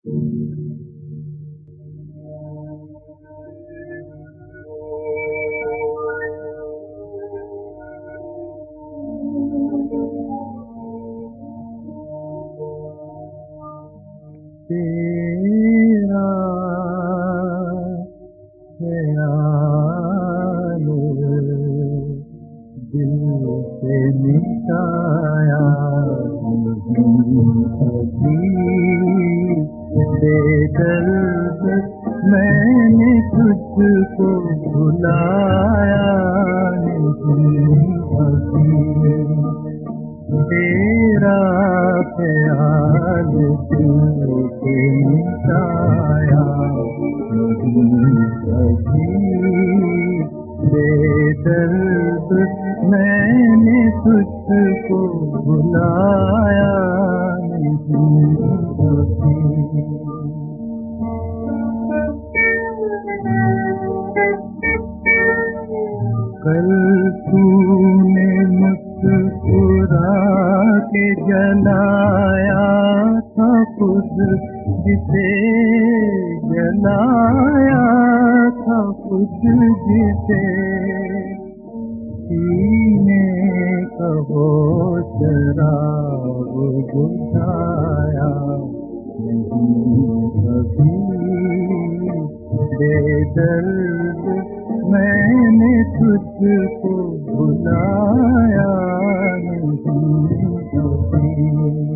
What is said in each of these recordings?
तेरा ख्याल दिल से मिटाया नहीं बेदर्द मैंने तुझको भुलाया नहीं अभी तेरा ख्याल दिल से मिटाया नहीं कभी बेदर्द मैंने तुझको भुलाया नहीं कभी कल तूने मुस्कुरा के जलाया था खुद जिसे जलाया था खुद जिसे सीने कहो शराब बुझाया नहीं कभी बेदर्द मैंने तुझको भुलाया नहीं कभी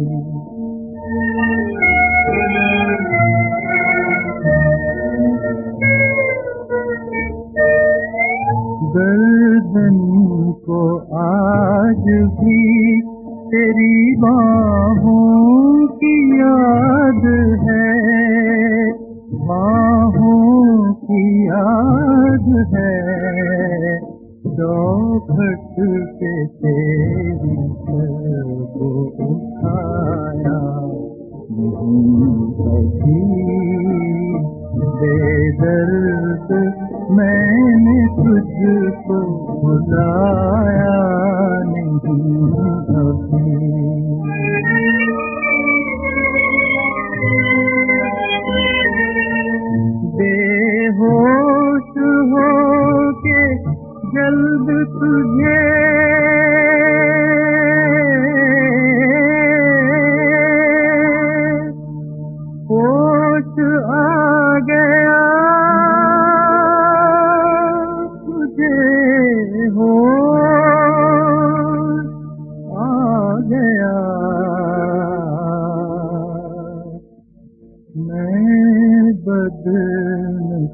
गर्दन को आज भी तेरी बाहों की याद है बाहों की याद है चौखट पे तेरी को उठाया नहीं कभी बेदर्द मैंने तुझको भुलाया नहीं कभी बेहोश हो के जल्द तुझे होश आ गया तुझे होश आ गया मैं बदनसीब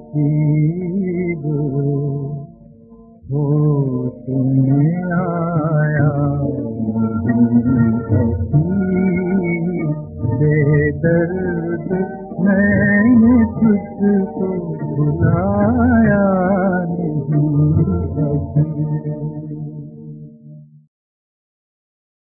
होश में आया नहीं कभी बेदर्द मैंने तुझको भुलाया नहीं कभी